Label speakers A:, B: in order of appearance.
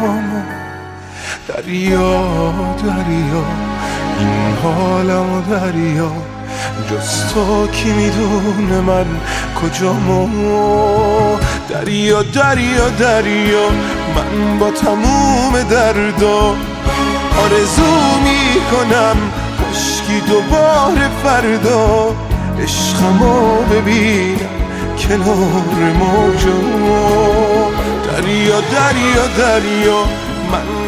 A: پامو. دریا دریا این حالمو دریا، جز تو کی میدونه من کجامو. دریا دریا دریا من با تموم دردا آرزو میکنم خشکی دوباره فردا، عشقمو ببینم کنار موجا. دریا دریا دریا من